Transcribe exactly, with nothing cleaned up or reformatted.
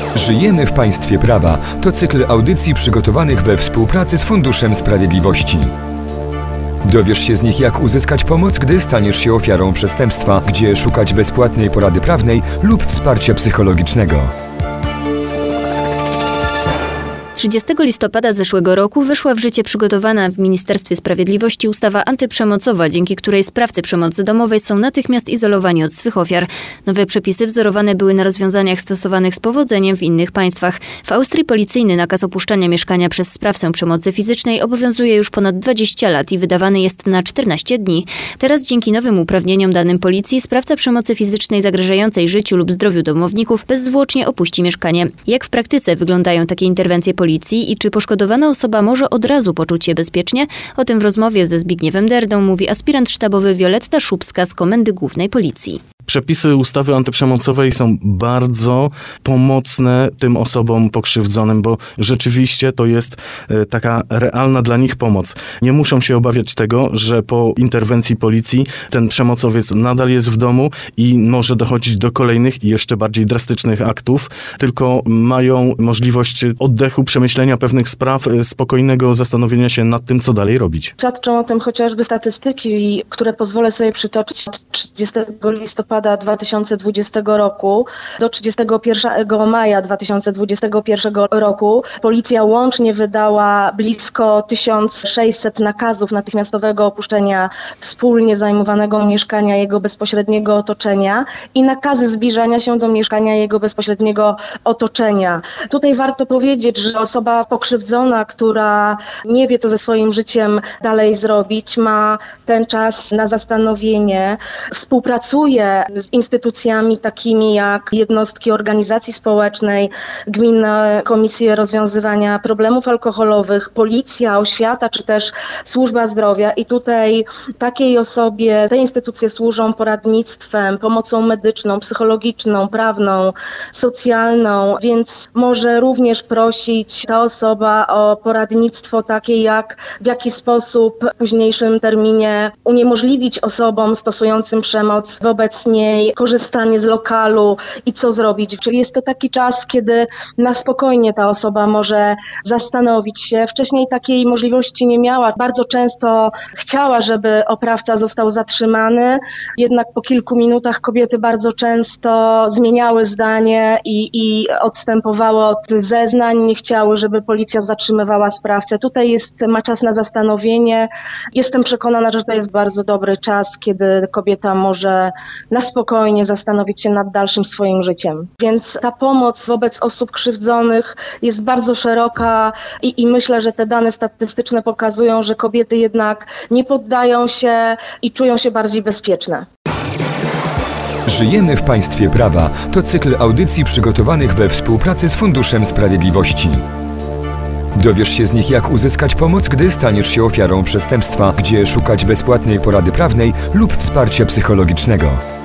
Żyjemy w państwie prawa. To cykl audycji przygotowanych we współpracy z Funduszem Sprawiedliwości. Dowiesz się z nich, jak uzyskać pomoc, gdy staniesz się ofiarą przestępstwa, gdzie szukać bezpłatnej porady prawnej lub wsparcia psychologicznego. trzydziestego listopada zeszłego roku weszła w życie przygotowana w Ministerstwie Sprawiedliwości ustawa antyprzemocowa, dzięki której sprawcy przemocy domowej są natychmiast izolowani od swych ofiar. Nowe przepisy wzorowane były na rozwiązaniach stosowanych z powodzeniem w innych państwach. W Austrii policyjny nakaz opuszczania mieszkania przez sprawcę przemocy fizycznej obowiązuje już ponad dwadzieścia lat i wydawany jest na czternaście dni. Teraz dzięki nowym uprawnieniom danym policji sprawca przemocy fizycznej zagrażającej życiu lub zdrowiu domowników bezzwłocznie opuści mieszkanie. Jak w praktyce wyglądają takie interwencje policji? I czy poszkodowana osoba może od razu poczuć się bezpiecznie? O tym w rozmowie ze Zbigniewem Derdą mówi aspirant sztabowy Wioletta Szubska z Komendy Głównej Policji. Przepisy ustawy antyprzemocowej są bardzo pomocne tym osobom pokrzywdzonym, bo rzeczywiście to jest taka realna dla nich pomoc. Nie muszą się obawiać tego, że po interwencji policji ten przemocowiec nadal jest w domu i może dochodzić do kolejnych i jeszcze bardziej drastycznych aktów, tylko mają możliwość oddechu, przemyślenia pewnych spraw, spokojnego zastanowienia się nad tym, co dalej robić. Świadczą o tym chociażby statystyki, które pozwolę sobie przytoczyć. Od trzydziestego listopada dwa tysiące dwudziestego roku do trzydziestego pierwszego maja dwa tysiące dwudziestego pierwszego roku policja łącznie wydała blisko tysiąc sześćset nakazów natychmiastowego opuszczenia wspólnie zajmowanego mieszkania jego bezpośredniego otoczenia i nakazy zbliżania się do mieszkania jego bezpośredniego otoczenia. Tutaj warto powiedzieć, że osoba pokrzywdzona, która nie wie, co ze swoim życiem dalej zrobić, ma ten czas na zastanowienie, współpracuje z instytucjami takimi jak jednostki organizacji społecznej, gminne komisje rozwiązywania problemów alkoholowych, policja, oświata czy też służba zdrowia i tutaj takiej osobie te instytucje służą poradnictwem, pomocą medyczną, psychologiczną, prawną, socjalną, więc może również prosić ta osoba o poradnictwo takie jak w jaki sposób w późniejszym terminie uniemożliwić osobom stosującym przemoc wobec niej korzystanie z lokalu i co zrobić. Czyli jest to taki czas, kiedy na spokojnie ta osoba może zastanowić się. Wcześniej takiej możliwości nie miała. Bardzo często chciała, żeby oprawca został zatrzymany, jednak po kilku minutach kobiety bardzo często zmieniały zdanie i, i odstępowały od zeznań, nie chciały, żeby policja zatrzymywała sprawcę. Tutaj jest, ma czas na zastanowienie. Jestem przekonana, że to jest bardzo dobry czas, kiedy kobieta może na spokojnie zastanowić się nad dalszym swoim życiem. Więc ta pomoc wobec osób krzywdzonych jest bardzo szeroka i, i myślę, że te dane statystyczne pokazują, że kobiety jednak nie poddają się i czują się bardziej bezpieczne. Żyjemy w państwie prawa. To cykl audycji przygotowanych we współpracy z Funduszem Sprawiedliwości. Dowiesz się z nich, jak uzyskać pomoc, gdy staniesz się ofiarą przestępstwa, gdzie szukać bezpłatnej porady prawnej lub wsparcia psychologicznego.